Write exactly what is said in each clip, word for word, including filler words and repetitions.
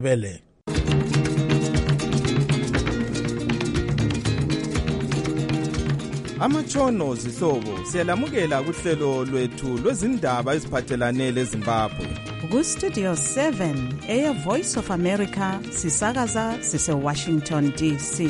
Vele. Amatshono zihlobo siyalamukela kuhlelo lwethu lwezindaba eziphathelane leZimbabwe. Ku Studio seven Air Voice of America sisakaza sise Washington D C.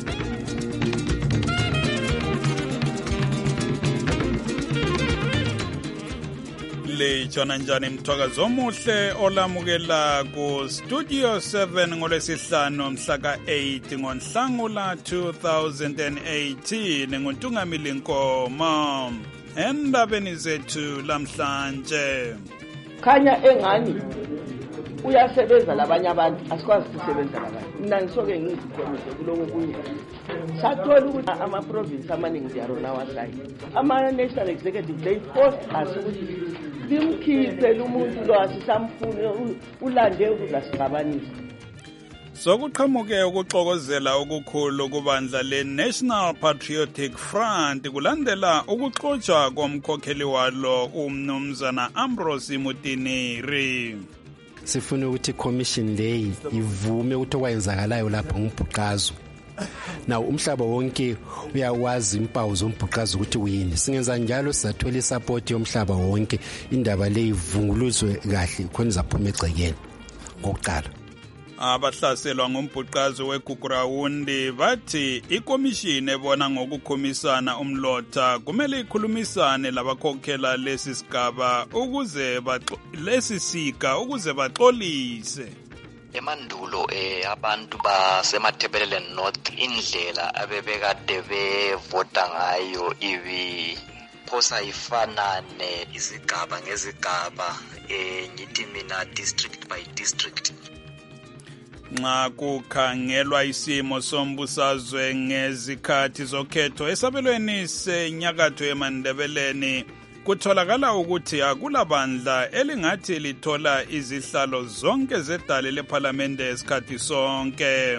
Le jona njani mthwakazo omuhle olamukela ku Studio seven ngolwesihlanu mhla ka eight ngoNhlangula two thousand eighteen nguntungamili Nkomo endabeni zethu lamhlanje. Khanya engani uyasebenza labanye abantu asikwazi ukusebenza labanye. Mina ngisoke ngizikhomise kuloko kunye. Sathola ukuthi ama province amaningi ziyarona washayi. Ama national executive they forced us ukuthi limkhiphe umuntu lo asisamfuni ulande ukuzasigabanisa. Sokuqhamuke ukuxokozela okukhulu kubandla le-National Patriotic Front kulandela ukuxotsha komkhokheli walo umnumzana Ambrose Mutineri. Sifuna ukuthi i-commission leyi ivume ukuthi okwenzakalayo lapha ngumbhuqazo. Now umhlaba wonke uyawazi impawu zombhuqazo ukuthi uyini. Singenza njalo sizathola isupport yomhlaba wonke indaba leyi ivunguluzwe kahle khona izaphuma egcekeni ngokuqala. Abahlaselwa ngombhuqazo weGugurawundi bathi ikomishini ebona ngokukhomisana umlotha kumele ikhulumisane labakhokhela lesi sigaba ukuze lesi sika ukuze baxolise. Emandulo eh abantu basemathebeleleni North indlela abebekade bevota ngayo ibi phosa ifanane izigaba ngezigaba eh ngithi mina district by district. Nxa kukhangelwa isimo sombusazwe ngezikhathi zokhetho esabelweni senyakatho eMandebeleni kutholakala ukuthi akulabandla elingathi lithola izihlalo zonke zedale leParliamente esikhathi sonke.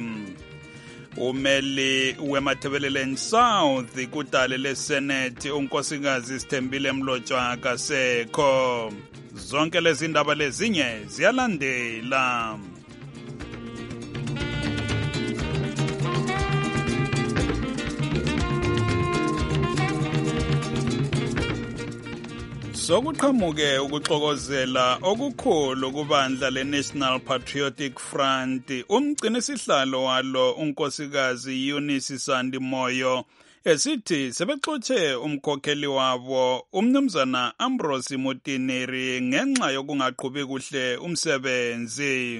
Umeli weMathebeleleni South kudale leSenate unkosikazi Sithembile Mlotshwa akasekho. Zonke lezi ndaba lezinye ziyalandela. Sokuqhamuke ukuxokozela okukhulu kubandla le-National Patriotic Front umgcinisihlalo walo unkosikazi Eunice Sandi Moyo esithi sebexotshe umkhokheli wabo umnumzana Ambrose Mutineri ngenxa yokungaqhubi kuhle umsebenzi.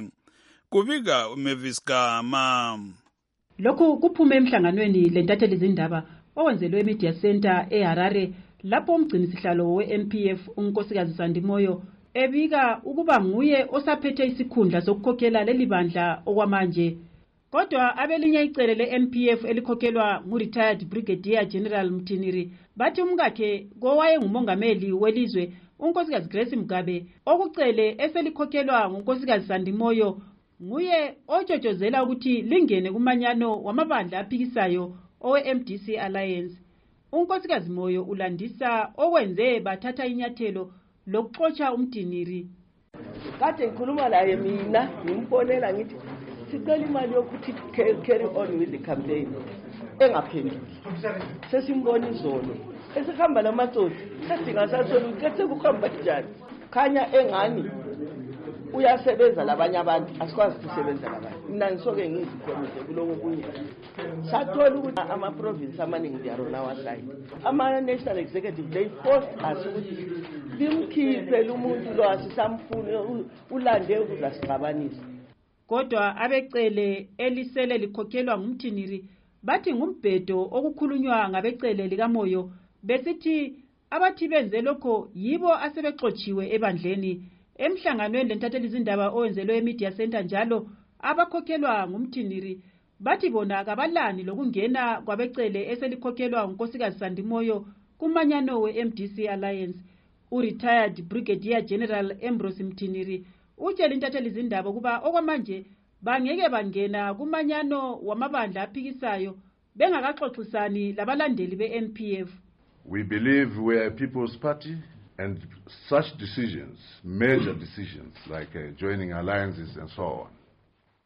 Kubika uMavis Gama. Lokhu kuphume emhlanganweni lentatheli zindaba owenzelwe eMedia Center eHarare lapho umgcinisihlalo we-N P F unkosikazi Sandi Moyo ebika ukuba nguye osaphethe isikhundla sokukhokhela leli bandla okwamanje. Kodwa abelinye icele le-N P F elikhokhelwa ngu-retired Brigadier General Mutineri bathi umkakhe kowaye ngumongameli welizwe unkosikazi Grace Mugabe okucele eselikhokhelwa ngunkosikazi Sandi Moyo nguye otshotshozela ukuthi lingene kumanyano wamabandla aphikisayo owe-M D C Alliance. Unkosikazi Moyo ulandisa okwenze bathatha inyathelo lokuxotsha umtiniri. Kade ngikhuluma naye mina ngimfonela ngithi sicela imali yokuthi carry on with the campaign. Engaphenduli. Sesimbona izolo. Esikhamba namatsotsi sesingasatholi ukuthi sekuhamba kanjani. Khanya engani uyasebenza labanye abantu asikwazi ukusebenza labanye. Mina ngisoke ngizikhomise kuloko kunye. Sathola ukuthi ama province amaningi ziyarona washayi. Ama national executive they forced us ukuthi limkhiphe umuntu lo asisamfuni ulande ukuzasigabanisa. Kodwa abecele elisele likhokhelwa ngumtiniri bathi ngumbhedo okukhulunywa ngabecele likaMoyo besithi abathi benze lokho yibo asebexotshiwe ebandleni. Emhlanganweni lentatheli zindaba owenzelwe eMedia Center njalo abakhokhelwa ngumtiniri bathi bona akabalani lokungena kwabecele eselikhokhelwa unkosikazi Sandi Moyo kumanyano we-M D C Alliance. U-retired Brigadier General Ambrose Mutineri utshela intatheli zindaba kuba okwamanje bangeke bangena kumanyano wamabandla aphikisayo bengakaxoxisani labalandeli be-N P F. We believe we are a people's party. And such decisions, major decisions like uh, joining alliances and so on,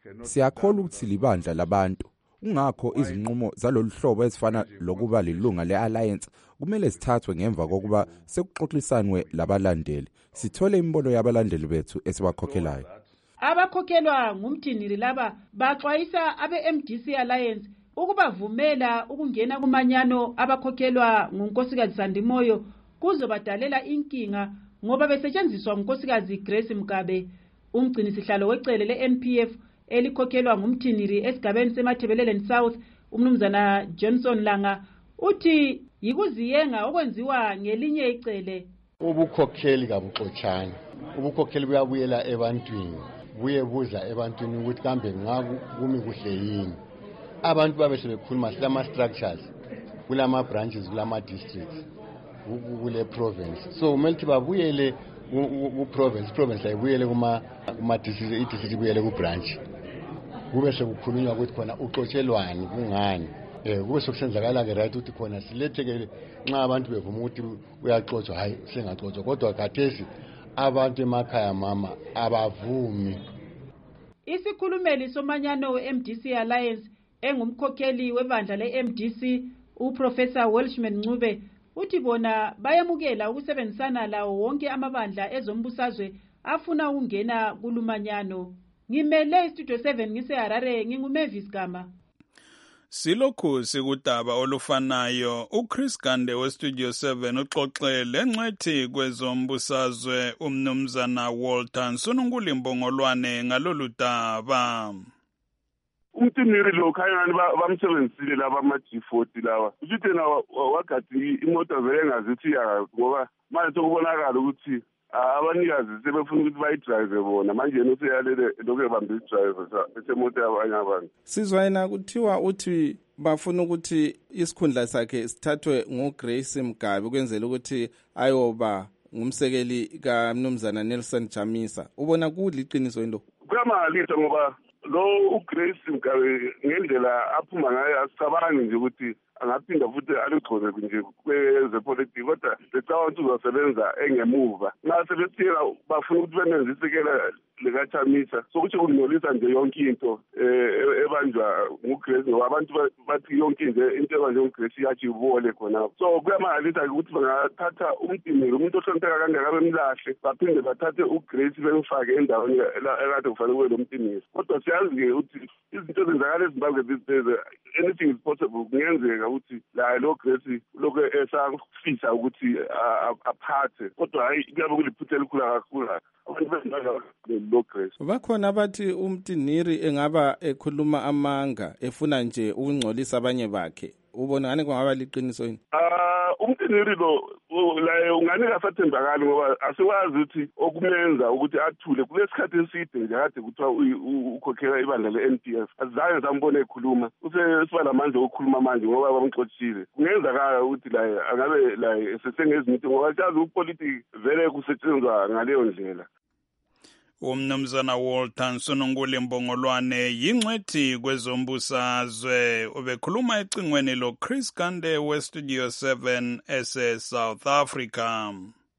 Siyakholwa ukuthi libandla labantu. Ungakho izinqumo zalolu hlobo ezifana lokuba lilunga le-alliance kumele sithathwe ngemva kokuba sekuxoxisanwe labalandeli. Sithole imbono yabalandeli bethu esibakhokhelayo. Abakhokhelwa ngumthiniri laba baxwayisa abe-M D C Alliance ukubavumela ukungena kumanyano abakhokhelwa ngunkosikazi Sandimoyo kuzobadalela inkinga ngoba besetshenziswa ngunkosikazi Grace Mgabe. Umgcini sihlalo wecele le-N P F elikhokhelwa ngumthiniri esigabeni seMathebeleleni South umnumzana Johnson Langa uthi yikuziyenga okwenziwa ngelinye icele. Ubukhokheli kabuxotshana, ubukhokheli buyabuyela ebantwini, buye buza ebantwini ukuthi kambe ngaku kumi kuhle yini. Abantu babe sebekhuluma silama structures kulama branches kulama districts kule province, so kumele babuyele ku province province ayibuyele kuma kuma district idistrict ibuyele ku branch, kube sekukhulunywa ukuthi khona uxotshelwani kungani. Eh kube sokusenzakala ke right ukuthi khona siletheke nxa abantu bevuma ukuthi uyaxotsha hayi sengaxotsha, kodwa khathesi abantu emakhaya mama abavumi. Isikhulumeli somanyano we-M D C Alliance engumkhokheli webandla le-M D C uProfessor Welshman Ncube uthi bona bayamukela ukusebenzisana lawo wonke amabandla ezombusazwe afuna ukungena kulumanyano. Ngimele iStudio seven ngise-Harare, nginguMavis Gama. Silokhu sikudaba olufanayo, uChris Gande weStudio seven uxoxe lengcwethi kwezombusazwe umnumzana Walter Nsunungulimbo Ngolwane ngalolu daba. Umtiniri lo khayani bamsebenzisile laba ama G forty lawa. Uthi na wagathi imoto vele ngazithi ya ngoba manje sokubonakala ukuthi abanikazi sebefuna ukuthi bayidrive bona manje yena useyalele lokho bamba idrive esemoto yabanye abantu. Sizwa yena kuthiwa uthi bafuna ukuthi isikhundla sakhe sithathwe nguGrace Mgabe kwenzela ukuthi ayoba ngumsekeli kaMnumzana Nelson Chamisa. Ubona kuliqiniso into? Kuyamalisa ngoba lo uGrace Mgabe ngendlela aphuma ngayo asicabangi nje ukuthi angaphinda futhi aligcoze nje kwezepolitiki, kodwa lecabanga ukuthi uzosebenza engemuva. Nxa sebesiyela bafuna ukuthi benenze isekela likaChamisa sokuthi kungcolisa nje yonke into ebanjwa nguGrace ngoba abantu bathi yonke nje into ebanjwa nguGrace iyajibole khona. So kuyamalisa ukuthi bangathatha umdimiri umuntu ohlonipheka kangaka bemlahle baphinde bathathe uGrace bemfake endaweni ekade kufanele kube lo mdimiri. Kodwa siyazi ukuthi izinto ezenzakala eZimbabwe these days anything is possible. Kungenzeka ukuthi la lo Grace lokho esafisa ukuthi aphathe, kodwa hayi kuyabe kuliphutha elikhulu kakhulu. Bakhona abathi umtiniri engaba ekhuluma amanga efuna nje ukungcolisa abanye bakhe. Ubona ngani kungaba liqiniso yini? Ah umtiniri lo la ungani kasathembakali ngoba asiwazi ukuthi okumenza ukuthi athule kulesikhathi eside nje kade kuthiwa ukhokhela ibandla le-N P F. Azange sambone ekhuluma. Usesiba lamandla okukhuluma manje ngoba bamxoxile. Kungenzakala ukuthi la angabe la sesengezinto ngoba siyazi upolitiki vele kusetshenzwa ngaleyo ndlela. Umnumzana Walter Nsunungulimbo Ngolwane yingcwethi kwezombusazwe ubekhuluma ecingweni lo Chris Gande weStudio seven ese South Africa.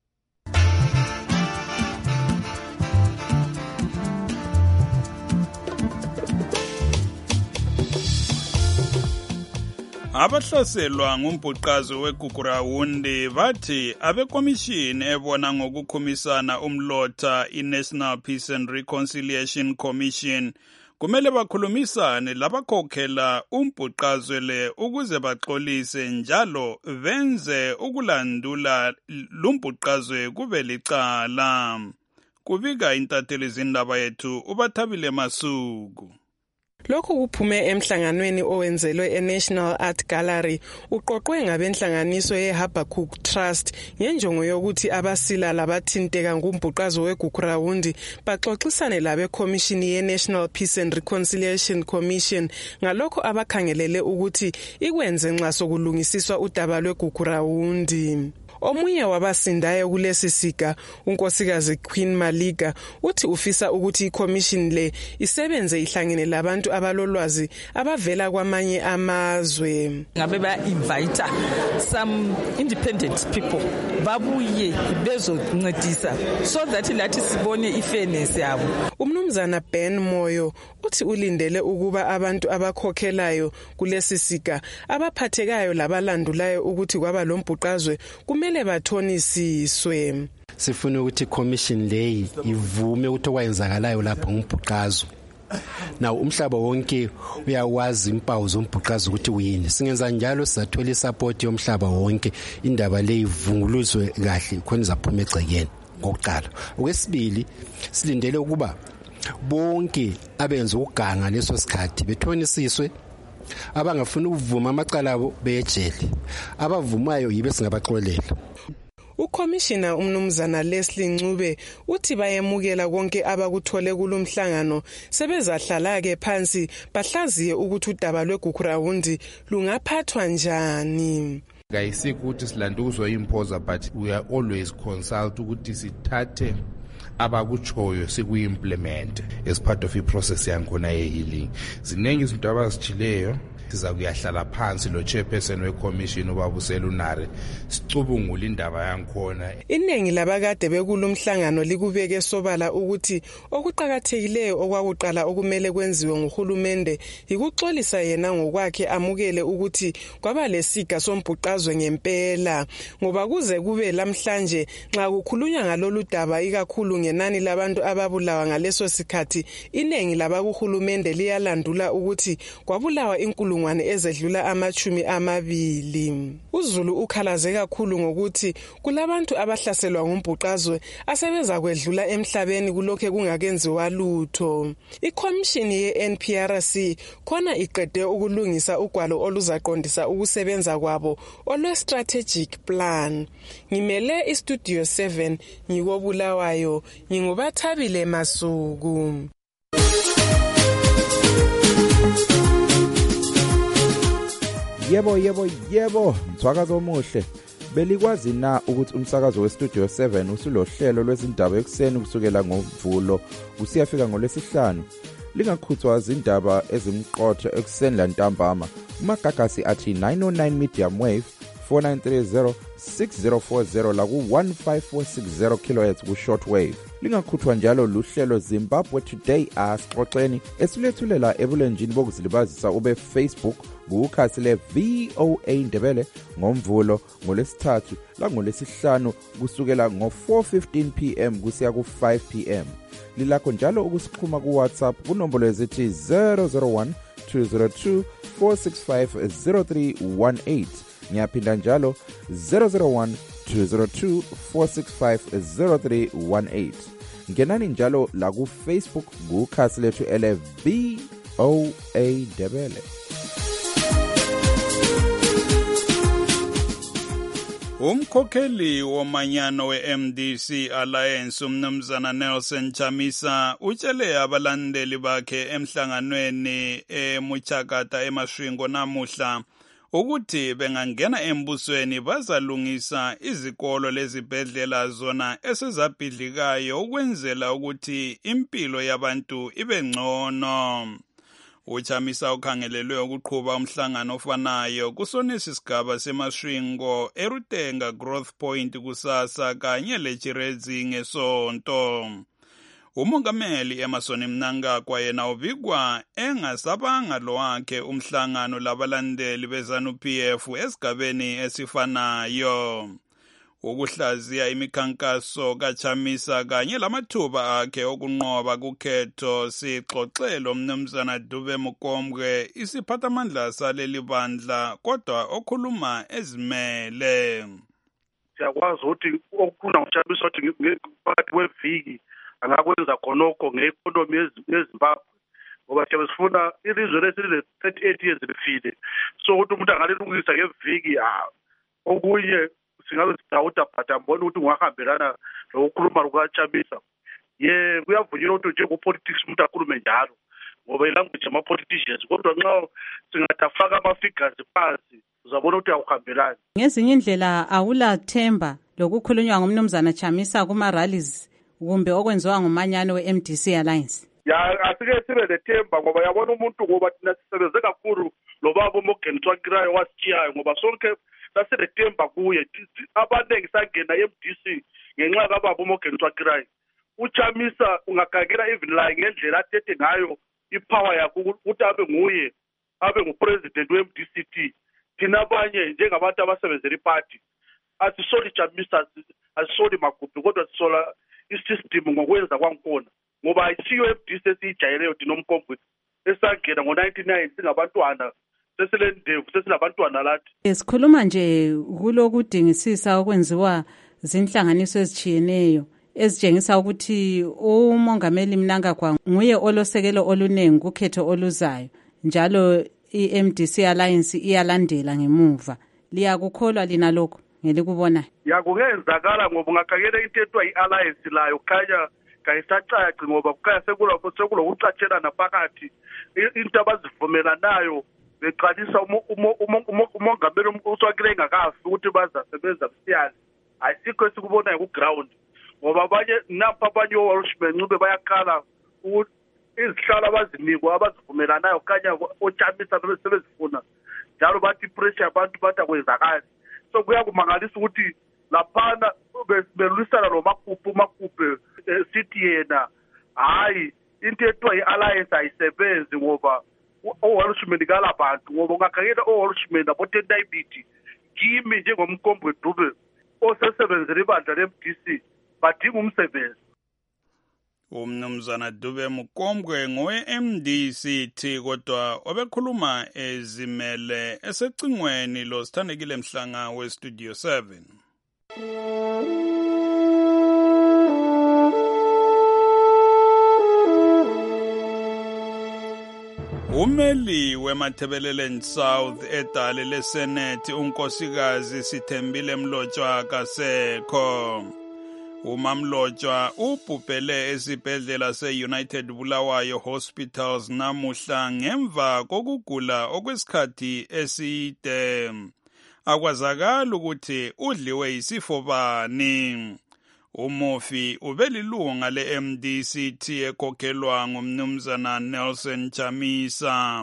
Abahlaselwa ngumbhuqazi weGugurawundi bathi abekomishini ebona ngokukhumisana umlotha iNational Peace and Reconciliation Commission kumele bakhulumisane labakhokhela umbhuqazwe le ukuze baxolise njalo benze ukulandula lumbhuqazwe kube licala. Kubika intatheli zindaba yethu uBathabile Masuku. Lokhu kuphume emhlanganweni owenzelwe eNational Art Gallery uqoqwe ngabenhlanganiso yeHabakkuk Trust ngenjongo yokuthi abasila labathinteka ngumbhuqazo weGugurawundi baxoxisane labe Commission yeNational Peace and Reconciliation Commission ngalokho abakhangelele ukuthi ikwenze nxa sokulungisiswa udaba lweGugurawundi. Omunye wabasindayo kulesi siga, unkosikazi Queen Malika, uthi ufisa ukuthi iCommission le isebenze ihlangene labantu abalolwazi abavela kwamanye amazwe. Ngabe ba invite some independent people babuye bezoncedisa so that lathi sibone ifairness yabo. Umnumzana Ben Moyo uthi ulindele ukuba abantu abakhokhelayo kulesi siga abaphathekayo labalandulayo ukuthi kwaba lombhuqazwe kumele bathonisiswe. Sifuna ukuthi iCommission leyi ivume ukuthi okwenzakalayo lapho ngumbhuqazo. Now umhlaba wonke uyawazi impawu zombhuqazo ukuthi uyini. Singenza njalo sizathola isupport yomhlaba wonke indaba le ivunguluzwe kahle khona izaphuma egcekeni ngokuqala. Okwesibili silindele ukuba bonke abenza ukuganga leso sikhathi bethonisiswe, abangafuna ukuvuma amacala abo beyejele, abavumayo yibe singabaxolela. Ucommissioner umnumzana Leslie Ncube uthi bayemukela konke abakuthole kulomhlangano sebezahlala ke phansi bahlaziye ukuthi udaba lweGukurawundi lungaphathwa njani. Ngayisiki ukuthi silanda ukuzoyimpoza, but we are always consult ukuthi sithathe abakuchoyo sikuyimplement as part of iprocess yakhona ye-healing. Ziningi izinto abazitshileyo siza kuyahlala phansi lo chairperson weCommission ubabusela unare sicubungula indaba yankhona. Iningi labakade bekulomhlangano likubeke sobala ukuthi okuqhakathekileyo okwakuqala okumele kwenziwe nguhulumende ikuxolisa yena ngokwakhe amukele ukuthi kwaba lesiga sombhuqazwe ngempela, ngoba kuze kube lamhlanje nxa kukhulunywa ngalolu daba ikakhulu ngenani labantu ababulawa ngaleso sikhathi, iningi labakuhulumende liyalandula ukuthi kwabulawa inkulu ezedlula amachumi amabili. uZulu ukhalaze kakhulu ngokuthi kulabantu abahlaselwa ngumbhuqazwe asebeza kwedlula emhlabeni kulokho kungakenziwa lutho. iCommission ye-N P R C khona iqede ukulungisa ugwalo oluzaqondisa ukusebenza kwabo olwe-strategic plan. Ngimele iStudio seven ngikobulawayo, ngingubathabile Masuku. Yebo yebo yebo mthwakazo omuhle. Belikwazi na ukuthi umsakazo weStudio seven usulohlelo lwezindaba ekseni kusukela ngoMvulo usiyafika ngolwesihlanu. Lingakhuthwa izindaba ezimqotho ekseni lantambama. Umagagasi athi nine oh nine medium wave four nine three zero six zero four zero la ku one five four six zero kilohertz ku shortwave. Lingakhuthwa njalo luhlelo Zimbabwe Today asixoxeni esilethulela ebulenjini bokuzilibazisa ube Facebook kukhasi le V O A Ndebele ngoMvulo ngolesithathu la ngolesihlanu kusukela ngo four fifteen p m kusiya ku five p m. Lilakho njalo ukusixhuma ku WhatsApp kunombolo ezithi zero zero one two zero two four six five zero three one eight. Ngiyaphinda njalo zero zero one two zero two four six five zero three one eight. Ngenani njalo la ku Facebook kukhasi lethu ele V O A Ndebele. Umkhokheli womanyano we-M D C Alliance umnumzana Nelson Chamisa utshele abalandeli bakhe emhlanganweni eMuchakata eMashwingo namuhla ukuthi bengangena embusweni bazalungisa izikolo lezibhedlela zona esezabhidlikayo ukwenzela ukuthi impilo yabantu ibe ngcono. Uchamisa ukhangelelwe ukuqhuba umhlangano ofanayo kusonesi sigaba seMashwingo eRutenga Growth Point kusasa kanye leChirezi ngesonto. Umongameli Emerson Mnangagwa yena ubikwa engasabanga lo wakhe umhlangano labalandeli beZanu-P F esigabeni esifanayo. Ukuhlaziya imikhankaso kaChamisa kanye lamathuba akhe okunqoba kukhetho sixoxelo umnumzana Dube Mukombwe isiphathamandla saleli bandla kodwa okhuluma ezimele. Siyakwazi ukuthi okufuna uChamisa ukuthi phakathi kweviki angakwenza khonokho ngeekonomi yeZimbabwe ngoba siyabe sifuna ilizwe lesile thirty-eight years lifile, so ukuthi umuntu angalilungisa ngeviki okunye singabe sidawuda but ambona ukuthi ungahambelana lokukhuluma kukaChamisa. Ye kuyavunyelwa ukuthi njengopolitics umuntu akhulume njalo ngoba ilanguage ama-politicians kodwa nxa singatafaka ama-figures phansi uzabona ukuthi akuhambelani. Ngezinye indlela awulathemba lokukhulunywa ngumnumzana Chamisa kuma-rallies kumbe okwenziwa ngumanyano we-M D C Alliance? Ya asike sibe lethemba ngoba yabona umuntu ngoba thina sisebenze kakhulu lo baba uMorgan Tsvangirai wasitshiyayo ngoba sonke sasilethemba kuye. Abaningi sangena e-M D C ngenxa kababa uMorgan Tsvangirai. UChamisa ungakakela even la ngendlela athethe ngayo ipower yakho ukuthi abe nguye abe ngupresident we-M D C T. Thina abanye njengabantu abasebenzela iparty asisoli Chamisa asisoli Magubhi kodwa sisola isystem ngokwenza kwankona ngoba ayisiyo e-M D C esiyijayeleyo thina uMkombwe esangena ngo-ninety-nine singabantwana sesilendevu sesilabantwana lathi. Sikhuluma nje kulokudingisisa okwenziwa zinhlanganiso ezitshiyeneyo ezitshengisa ukuthi umongameli Mnangagwa nguye olosekelo olunengi kukhetho oluzayo njalo i-M D C Alliance iyalandela ngemuva. Liyakukholwa lina lokho ngelikubona? Yakungenzakala ngoba ungakakela into ethiwa i-alliance layo khanya kayisacaci ngoba kukhanya sekulokucatshelana phakathi into abazivumelanayo beqalisa umongameli uSwakile engakafi ukuthi bazasebenza msiyane. Ayisikho esikubonayo ku-ground ngoba abanye napha abanye oWalshman Ncube bayakhala ukuthi izihlalo abazinikwa abazivumelanayo kanya oChamisa sebezifuna njalo bathi pressure abantu bathi akwenzakali. So kuyakumangalisa ukuthi laphana belwisana lo Magubhi Magubhi sithi yena hayi into ethiwa i-alliance ayisebenzi ngoba oWalshman kala bantu ngoba ungakakela oWalshman abotendayibiti kimi njengomkombwe Dube osesebenzela ibandla le-M D C badinga umsebenzi. Umnumzana Dube Mkombwe ngowe-M D C T kodwa obekhuluma ezimele esecingweni lo Sithandekile Mhlanga we-Studio seven. Umeli weMathebelelen South edale leSenate unkosikazi Sithembile Mlotshwa kasekho. UMamlotshwa ubhubhele esibhedlela se-United Bulawayo Hospitals namuhla ngemva kokugula okwesikhathi eside. Akwazakala ukuthi udliwe yisifo bani. Umufi ubelilunga le-M D C T ekhokhelwa ngumnumzana Nelson Chamisa.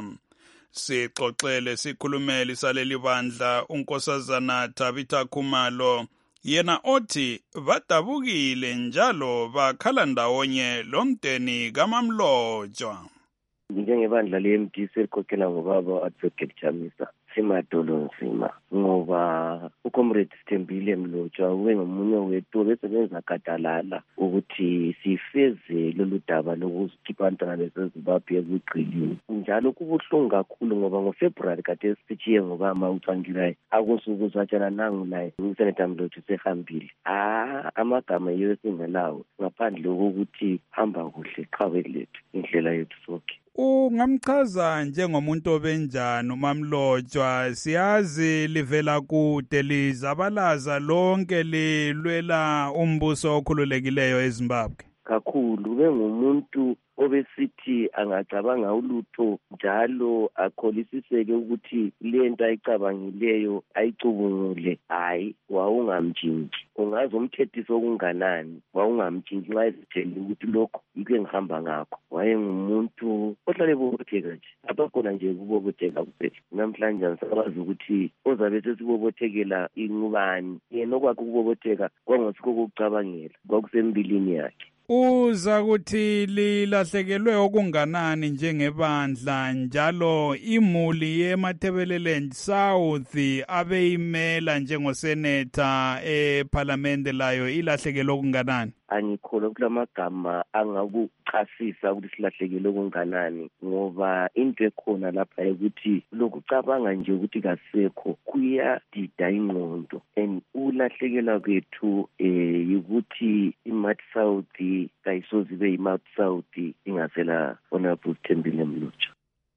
Sixoxele sikhulumeli saleli bandla unkosazana Tabitha Khumalo yena othi badabukile njalo bakhala ndawonye lomdeni kaMamlotshwa. Njengebandla le-M D C elikhokhela ngobaba Advocate Chamisa simadolo nzima ngoba uComrade Sithembile Mlotshwa wengomunye wethu besebenza gadalala ukuthi sifeze lolu daba lokuzikhipha abantwana beseZimbabwe ekugqilini. Njalo kubuhlungu kakhulu ngoba ngoFebruary kade sitshiye ngobama uTsvangirai akunsuku zwatshana nangu naye uSenator Mlotshwa sehambile. Ah amagama yiyo esingelawo ngaphandle kokuthi hamba kuhle qhawe lethu indlela yethu sonke. Ungamchaza njengomuntu obenjani uMamlotshwa? Siyazi livela kude lizabalaza lonke lilwela umbuso okhululekileyo eZimbabwe. Kakhulu bengumuntu obesithi angacabanga ulutho njalo akholisiseke ukuthi lento ayicabangileyo ayicubungule. Hayi wawungamtshintshi ungazi umthethiso okunganani wawungamtshintshi nxa ezitshela ukuthi lokho yikho engihamba ngakho. Wayengumuntu ohlale bobotheka nje abakhona nje kubobotheka kuphela. Namhlanje asabazi ukuthi ozabe sesibobothekela ingubani yena okwakhe ukubobotheka kwangosikho kokucabangela kwakusembilini yakhe. Uza kuthi lilahlekelwe okunganani njengebandla njalo imuli yeMathebelelen South abeyimela njengosenator eParliament layo ilahlekelwe okunganani? Angikholwa kulamagama angakuchasisa ukuthi silahlekelwe okunganani ngoba into ekhona lapha ukuthi lokucabanga nje ukuthi kasekho kuyadida ingqondo and ulahlekelwa kwethu eh ukuthi iMath South kayisoze ibe iMath South ingasela Honorable Sithembile Mlotshwa.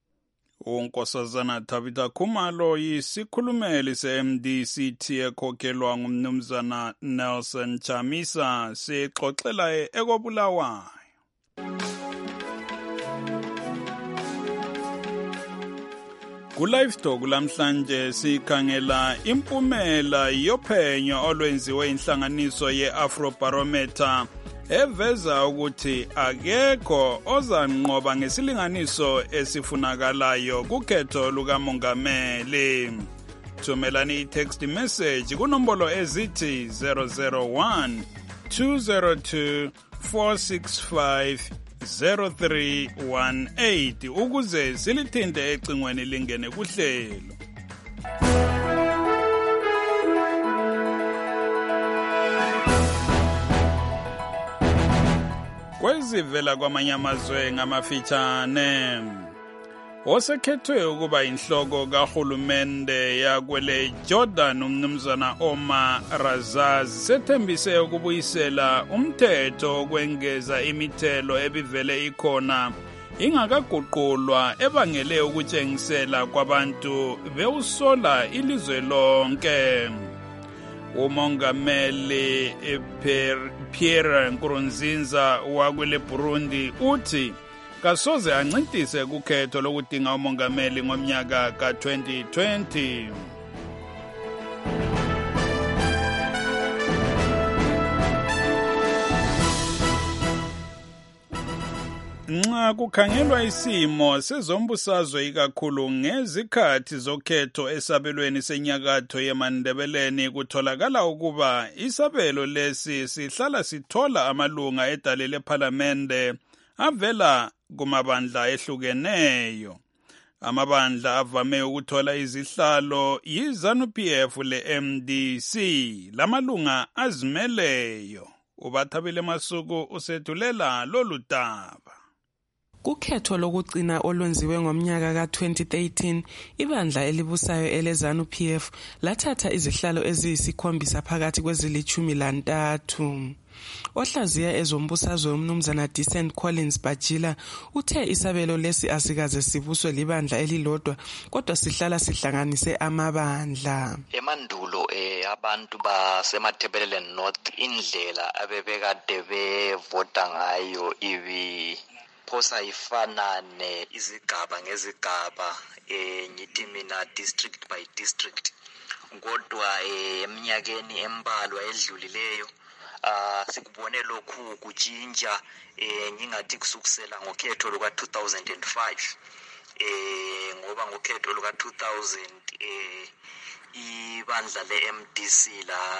Unkosazana Tabitha Khumalo yisikhulumeli se-M D C T ekhokhelwa ngumnumzana Nelson Chamisa sixoxela ekobulawayo. Ku-Livestock lamhlanje sikhangela impumela yophenyo olwenziwe inhlanganiso ye-Afrobarometer eveza ukuthi akekho ozanqoba ngesilinganiso esifunakalayo kukhetho lukamongameli. Thumelani i-text message kunombolo ezithi zero zero one two zero two four six five zero three one eight ukuze silithinte ecingweni lingene kuhlelo. Kwezivela kwamanye amazwe ngamafitshane. Osekhethwe ukuba inhloko kahulumende yakwele Jordan umnumzana Omar Razaz sethembise ukubuyisela umthetho kwengeza imithelo ebivele ikhona ingakaguqulwa ebangele ukutshengisela kwabantu bewusola ilizwe lonke. Umongameli Pierre Nkurunziza wakwele Burundi uthi kasoze ancintise kukhetho lokudinga umongameli ngomnyaka ka twenty twenty. Nxa kukhangelwa isimo sezombusazwe ikakhulu ngezikhathi zokhetho esabelweni senyakatho yeMandebeleni kutholakala ukuba isabelo lesi sihlala sithola amalunga edale lePhalamende avela kumabandla ehlukeneyo. Amabandla avame ukuthola izihlalo yi-ZANU-P F le-M D C lamalunga azimeleyo. Ubathabile Masuku usethulela lolu daba. Kukhetho lokugcina olwenziwe ngomnyaka ka twenty thirteen, ibandla elibusayo ele-ZANU-P F lathatha izihlalo eziyisikhombisa phakathi kwezilithumi lantathu. Ohlaziya ezombusazwe umnumzana Decent Collins Bajila uthe isabelo lesi asikaze sibuswe libandla elilodwa kodwa sihlala sihlanganise amabandla. Emandulo eh abantu basemathebeleleni North indlela abebekade bevota ngayo ibi phosa ifanane izigaba ngezigaba eh ngithi mina district by district kodwa eminyakeni embalwa edlulileyo ah sikubone lokhu kutshintsha eh ngingathi kusukusela ngokhetho luka two thousand five eh ngoba ngokhetho luka two thousand eh ibandla le-M D C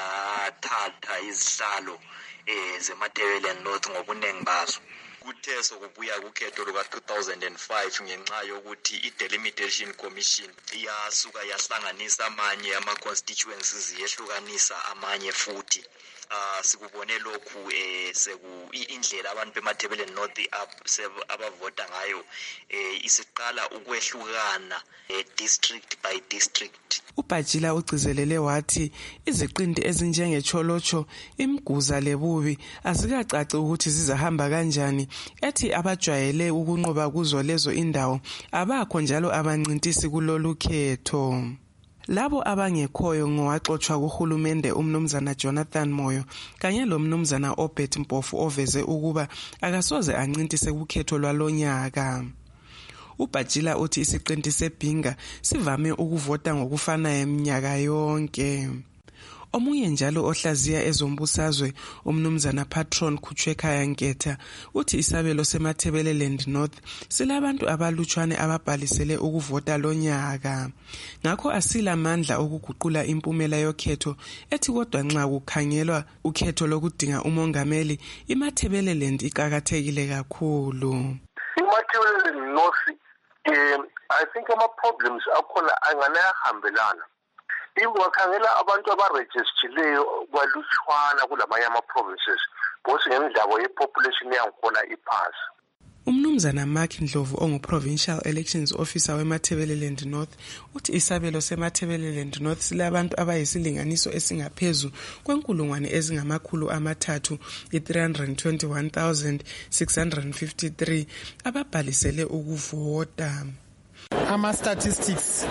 lathatha izihlalo eh zeMathebeleni North ngobuningi bazo. Kuthe sokubuya kukhetho luka two thousand five ngenxa yokuthi i-Delimitation Commission iyasuka yahlanganisa amanye ama-constituencies yehlukanisa amanye futhi. Uh, sikubone lokhu eh seku indlela abantu bemathebeleni North abavota ngayo eh isiqala ukwehlukana eh, district by district. Ubajila ugcizelele wathi iziqindi ezinjengecholocho imguza lebubi azikacaci ukuthi zizahamba kanjani ethi abajwayele ukunqoba kuzo lezo indawo abakho njalo abancintisi kulolu khetho. Labo abangekhoyo ngowaxoxwa kuhulumende umnumzana Jonathan Moyo kanye lo mnumzana Obert Mpofu oveze ukuba akasoze ancintise kukhetho lwalonyaka. Ubajila uthi isiqinti sebhinga sivame ukuvota ngokufana eminyaka yonke. Omunye njalo ohlaziya ezombusazwe umnumzana Patron Kuchwekhaya Nketha uthi isabelo seMathebeleland North silabantu abalutshwane ababhalisele ukuvota lonyaka. Ngakho asila amandla okuguqula impumela yokhetho ethi kodwa nxa kukhangelwa ukhetho lokudinga umongameli iMathebeleland iqhakathekile kakhulu. iMathebeleland North um I think ama problems akhona angana yahambelana. Iwakhangela abantu abaregistileyo balutshwana kulamanye ama-provinces bose ngendaba ye-population yangikhona iphansi. Umnumzana Mark Ndlovu ongu-Provincial Elections Officer weMathebeleland North uthi isabelo seMathebeleland North silabantu abayisilinganiso esingaphezu kwenkulungwane ezingamakhulu amathathu i-three hundred twenty-one thousand six hundred fifty-three ababhalisele ukuvota. Ama-statistics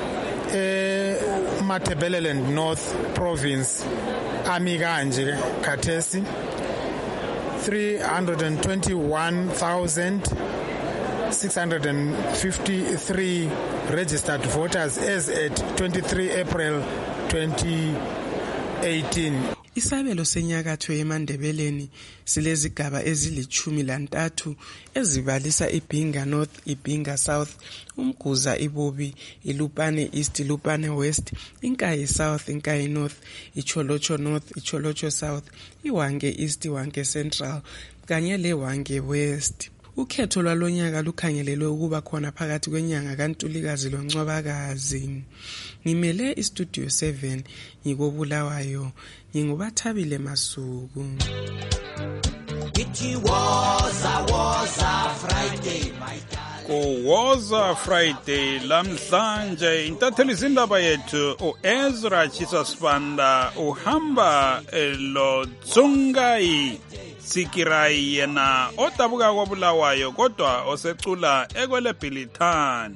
eh Mathebeleland North Province ami kanje khathesi three hundred twenty-one thousand six hundred fifty-three registered voters as at twenty-three April twenty eighteen. Isabelo senyakatho eMandebeleni silezigaba ezilithumi lantathu ezibalisa iBhinga North, iBhinga South, uMguza, iBobi, iLupane East, iLupane West, iNkayi South, iNkayi North, iCholocho North, iCholocho South, iWange East, iWange Central kanye leWange West. Ukhetho lwalonyaka lukhangelelwe ukuba khona phakathi kwenyanga kaNtulikazi loNcwabakazi. Ngimele iStudio seven ngikobulawayo, ngingubathabile Masuku. It was a was a Friday my Ku Woza Friday lamhlanje intatheli zindaba yethu uEzra Chisasibanda uhamba lo Tsungai Sikirai yena odabuka kwabulawayo kodwa osecula ekwele Bilithani.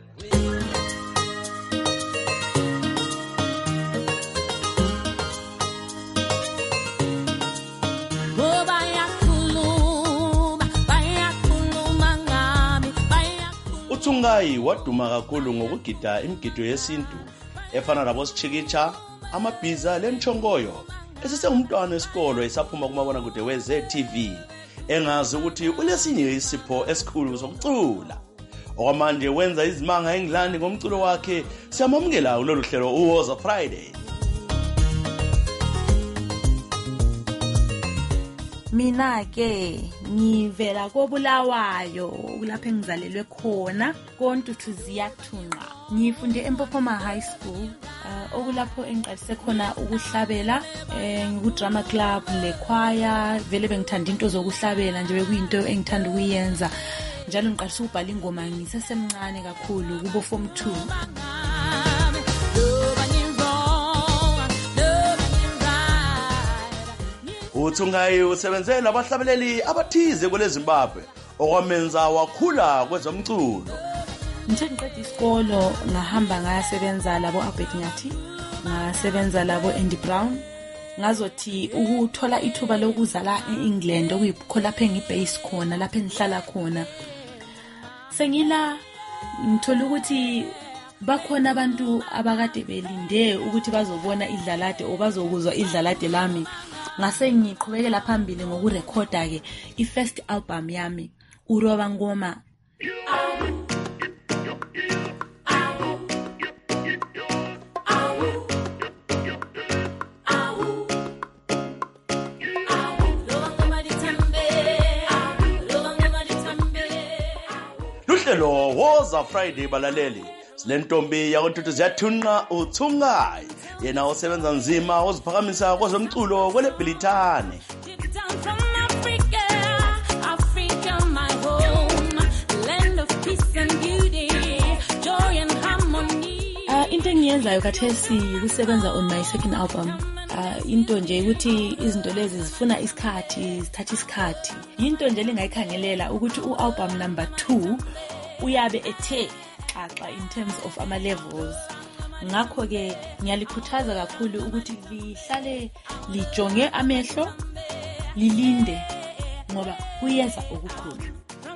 uTsungai waduma kakhulu ngokugida imigido yesintu efana nabo Sichikicha, amabhiza lenchongoyo. Esesengumntwana esikolo esaphuma kumabona kude we-Z T V engazi ukuthi ulesinye isipho esikhulu sokucula. Okwamanje wenza izimanga eNgilandi ngomculo wakhe. Siyamamukela kulolu hlelo uWoza Friday. Mina ke ngivela kobulawayo kulapho engizalelwe khona koNtuthuziya Thunqa. Ngifunde eMpophoma High School uh, okulapho engiqalise khona ukuhlabela eh ngiku drama club le choir. Vele bengithanda into zokuhlabela nje bekuyinto engithanda ukuyenza. Njalo ngiqalise ukubhala ingoma ngisesemncane kakhulu kubo form two. uTsungai usebenze labahlabeleli abathize kwele Zimbabwe okwamenza wakhula kwezomculo. Nje ngiqeda isikolo ngahamba ngayasebenza labo Albert Nyathi, ngasebenza labo Andy Brown. Ngazothi ukuthola ithuba lokuzala eEngland okuyikho lapho engibase khona lapho engihlala khona. Sengila ngithola ukuthi bakhona abantu abakade belinde ukuthi bazobona idlalade o bazokuzwa idlalade lami. Ngase ngiqhubekela phambili ngokurekhoda ke i-first album yami uRoba Ngoma. Luhlelo Woza Friday balaleli. Silentombi yakoNtuthuziya Thunqa uTsungai yena osebenza nzima oziphakamisa kwezomculo kwele Bilithani. Uh, into engiyenzayo kathesi ukusebenza on my second album. Uh, into nje ukuthi izinto lezi zifuna isikhathi, zithatha isikhathi. Into nje lengayikhangelela ukuthi ualbum number two uyabe ethe xaxa in terms of ama levels. Ngakho ke ngiyalikhuthaza kakhulu ukuthi lihlale lijonge amehlo lilinde ngoba kuyeza okukhulu.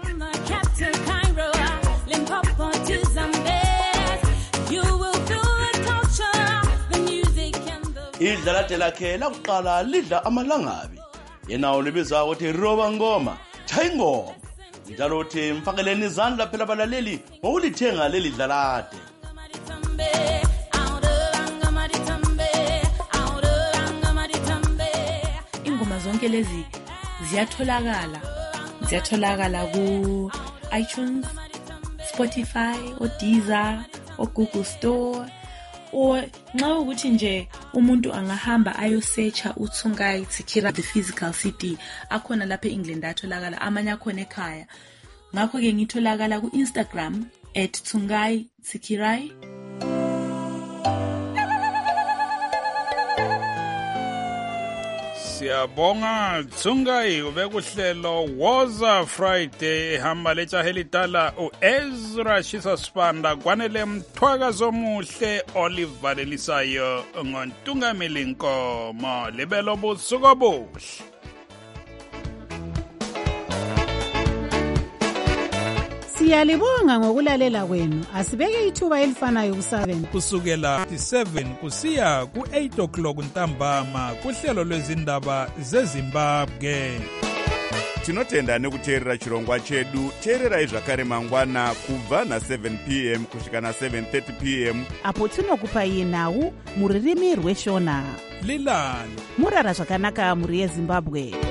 Idlalade lakhe lakuqala lidla amalangabi. Yena ulibiza ukuthi Roba Ngoma, Chaya ingoma. Njalo uthi mfakeleni izandla phela balaleli ngokulithenga leli dlalade. Ingoma zonke lezi ziyatholakala. Ziyatholakala ku iTunes, Spotify, o Deezer, o Google Store. O nxa ukuthi nje umuntu angahamba ayosearcha uTsungai Sikirai the physical C D akhona lapha eEngland atholakala amanye akhona ekhaya. Ngakho ke ngitholakala ku Instagram at Tsungai Sikirai. Siyabonga Tsungai ubekuhlelo Woza Friday ehamba lejahe litala uEzra Chisasibanda kwanele mthwakazo omuhle olivalelisayo ngontungameli Nkomo libelo busuku obuhle. Siyalibonga ngokulalela kwenu. Asibeke ithuba elifanayo ku-seven kusukela seven kusiya ku-eight o'clock ntambama kuhlelo lwezindaba zeZimbabwe. Tinotenda nekuteerera chirongwa chedu. Teererai zvakare mangwana kubva na-seven p m kusvika na-seven thirty p m apo tinokupai nhau muririmi rweshona. Lilani murara zvakanaka muri yeZimbabwe.